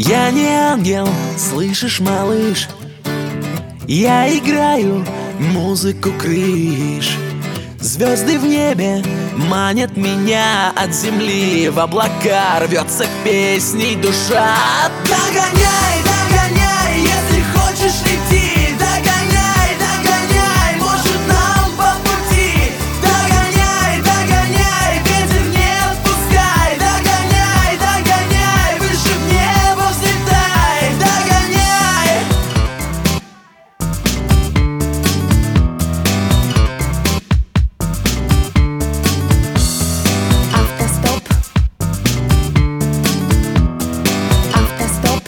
Я не ангел, слышишь, малыш? Я играю музыку крыш. Звезды в небе манят меня от земли. В облака рвется песней душа. Догоняй, догоняй, если хочешь лети. Догоняй, догоняй, может нам по пути. Догоняй, догоняй, ветер не отпускай. Догоняй, догоняй, выше в небо взлетай. Догоняй. Автостоп. Автостоп.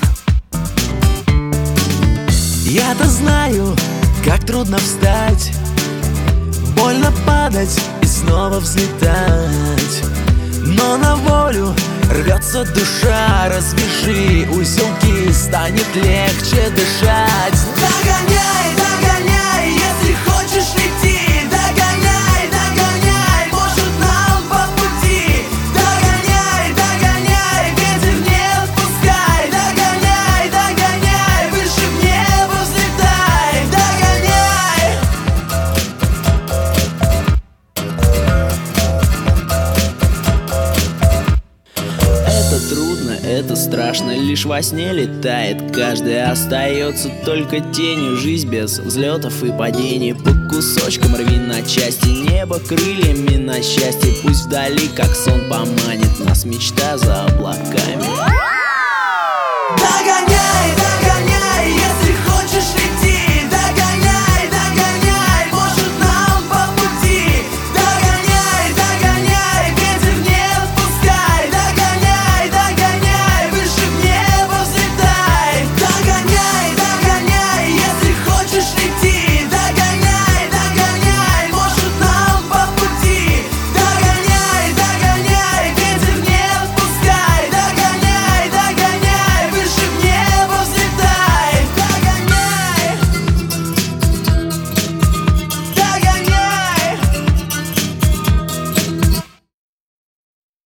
Я-то знаю, как трудно встать, больно падать и снова взлетать. Но на волю рвется душа. Развяжи узелки, станет легче дышать. Догоняй, догоняй, если хочешь лети. Догоняй, догоняй, может нам по пути. Догоняй, догоняй, ветер не отпускай. Догоняй, догоняй, выше в небо взлетай. Догоняй. Это трудно, это страшно, лишь во сне летает каждый. Остается только тенью, жизнь без взлетов и падений. По кусочкам рви на части, небо крыльями на счастье. Пусть вдали, как сон, поманит нас мечта за облаками. Догоняй,